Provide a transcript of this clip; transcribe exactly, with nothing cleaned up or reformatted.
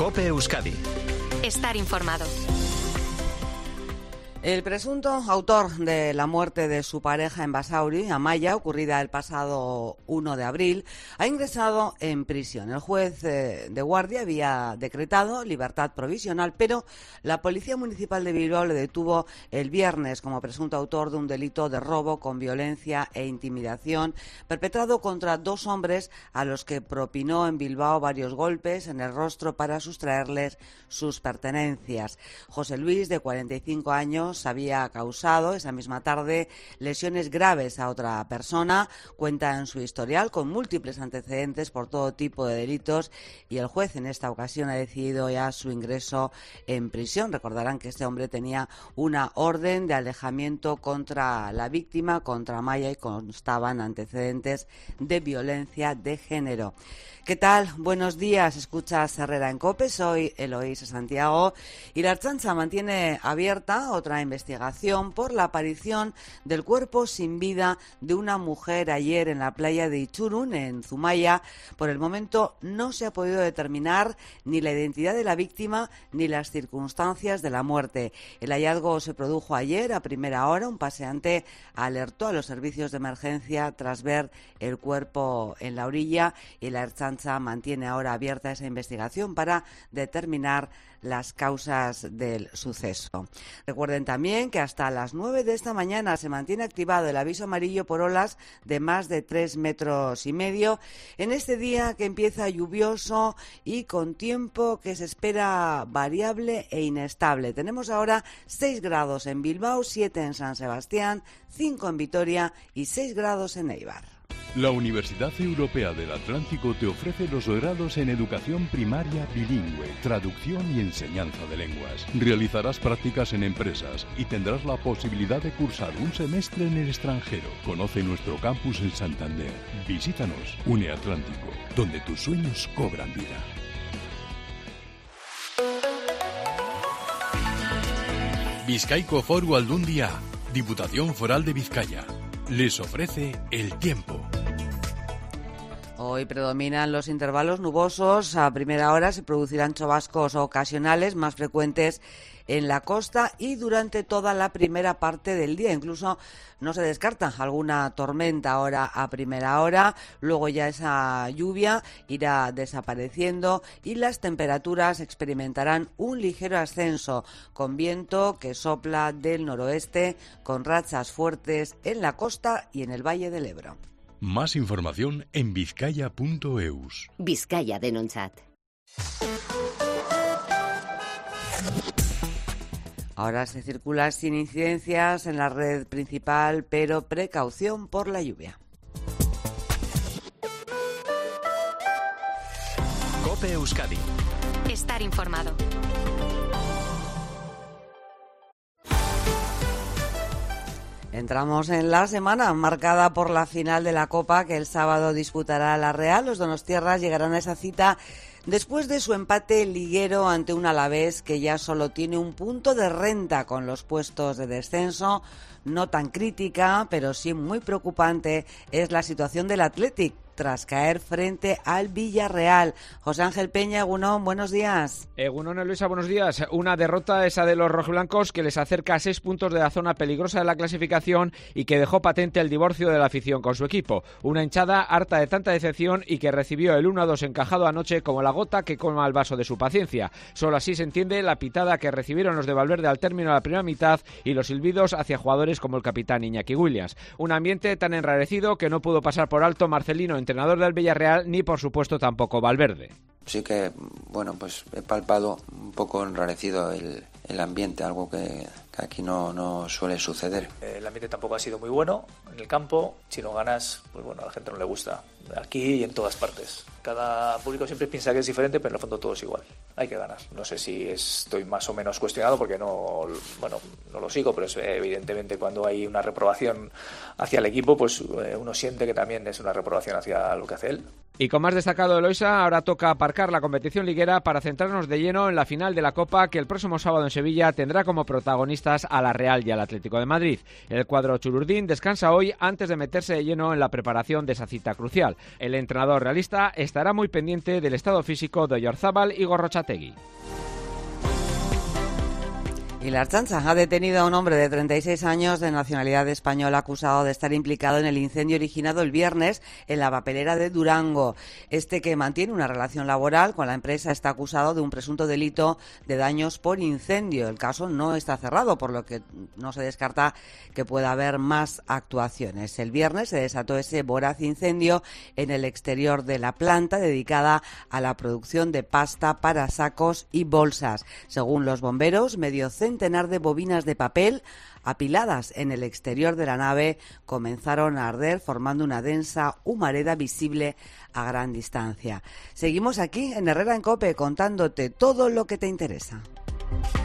COPE Euskadi. Estar informado. El presunto autor de la muerte de su pareja en Basauri, Amaia, ocurrida el pasado uno de abril, ha ingresado en prisión. El juez eh, de guardia había decretado libertad provisional, pero la Policía Municipal de Bilbao le detuvo el viernes como presunto autor de un delito de robo con violencia e intimidación perpetrado contra dos hombres a los que propinó en Bilbao varios golpes en el rostro para sustraerles sus pertenencias. José Luis, de cuarenta y cinco años, había causado esa misma tarde lesiones graves a otra persona. Cuenta en su historial con múltiples antecedentes por todo tipo de delitos y el juez en esta ocasión ha decidido ya su ingreso en prisión. Recordarán que este hombre tenía una orden de alejamiento contra la víctima, contra Amaia, y constaban antecedentes de violencia de género. ¿Qué tal? Buenos días. Escuchas Herrera en COPE. Soy Eloísa Santiago y la Ertzaintza mantiene abierta otra investigación por la aparición del cuerpo sin vida de una mujer ayer en la playa de Ichurun, en Zumaia. Por el momento no se ha podido determinar ni la identidad de la víctima ni las circunstancias de la muerte. El hallazgo se produjo ayer a primera hora. Un paseante alertó a los servicios de emergencia tras ver el cuerpo en la orilla y la Ertzaintza mantiene ahora abierta esa investigación para determinar las causas del suceso. Recuerden también que hasta las nueve de esta mañana se mantiene activado el aviso amarillo por olas de más de tres metros y medio en este día que empieza lluvioso y con tiempo que se espera variable e inestable. Tenemos ahora seis grados en Bilbao, siete en San Sebastián, cinco en Vitoria y seis grados en Eibar. La Universidad Europea del Atlántico te ofrece los grados en educación primaria bilingüe, traducción y enseñanza de lenguas. Realizarás prácticas en empresas y tendrás la posibilidad de cursar un semestre en el extranjero. Conoce nuestro campus en Santander. Visítanos, Une Atlántico, donde tus sueños cobran vida. Bizkaiko Foru Aldundia, Diputación Foral de Vizcaya, les ofrece el tiempo. Hoy predominan los intervalos nubosos. A primera hora se producirán chubascos ocasionales más frecuentes en la costa y durante toda la primera parte del día. Incluso no se descarta alguna tormenta ahora a primera hora. Luego ya esa lluvia irá desapareciendo y las temperaturas experimentarán un ligero ascenso con viento que sopla del noroeste con rachas fuertes en la costa y en el Valle del Ebro. Más información en bizkaia punto eus. Vizcaya denontzat. Ahora se circula sin incidencias en la red principal, pero precaución por la lluvia. COPE Euskadi. Estar informado. Entramos en la semana marcada por la final de la Copa que el sábado disputará la Real. Los donostiarras llegarán a esa cita después de su empate liguero ante un Alavés que ya solo tiene un punto de renta con los puestos de descenso. No tan crítica, pero sí muy preocupante es la situación del Athletic tras caer frente al Villarreal. José Ángel Peña, Egunon, buenos días. Egunon, Luisa, buenos días. Una derrota esa de los rojiblancos que les acerca a seis puntos de la zona peligrosa de la clasificación y que dejó patente el divorcio de la afición con su equipo. Una hinchada harta de tanta decepción y que recibió el uno a dos encajado anoche como la gota que colma el vaso de su paciencia. Solo así se entiende la pitada que recibieron los de Valverde al término de la primera mitad y los silbidos hacia jugadores como el capitán Iñaki Williams. Un ambiente tan enrarecido que no pudo pasar por alto Marcelino, entrenador del Villarreal, ni por supuesto tampoco Valverde. Sí que, bueno, pues he palpado un poco enrarecido el, el ambiente, algo que, que aquí no, no suele suceder. El ambiente tampoco ha sido muy bueno en el campo. Si no ganas, pues bueno, a la gente no le gusta. Aquí y en todas partes. Cada público siempre piensa que es diferente, pero en el fondo todo es igual. Hay que ganar. No sé si estoy más o menos cuestionado porque no, bueno, no lo sigo, pero es, evidentemente cuando hay una reprobación hacia el equipo, pues uno siente que también es una reprobación hacia lo que hace él. Y con más destacado de Eloisa, ahora toca aparcar la competición liguera para centrarnos de lleno en la final de la Copa, que el próximo sábado en Sevilla tendrá como protagonistas a la Real y al Atlético de Madrid. El cuadro chururdín descansa hoy antes de meterse de lleno en la preparación de esa cita crucial. El entrenador realista estará muy pendiente del estado físico de Oyarzábal y Gorrochategui. Y la Ertzaintza ha detenido a un hombre de treinta y seis años de nacionalidad española acusado de estar implicado en el incendio originado el viernes en la papelera de Durango. Este, que mantiene una relación laboral con la empresa, está acusado de un presunto delito de daños por incendio. El caso no está cerrado, por lo que no se descarta que pueda haber más actuaciones. El viernes se desató ese voraz incendio en el exterior de la planta dedicada a la producción de pasta para sacos y bolsas. Según los bomberos, medio centenar de bobinas de papel apiladas en el exterior de la nave comenzaron a arder, formando una densa humareda visible a gran distancia. Seguimos aquí en Herrera en COPE contándote todo lo que te interesa.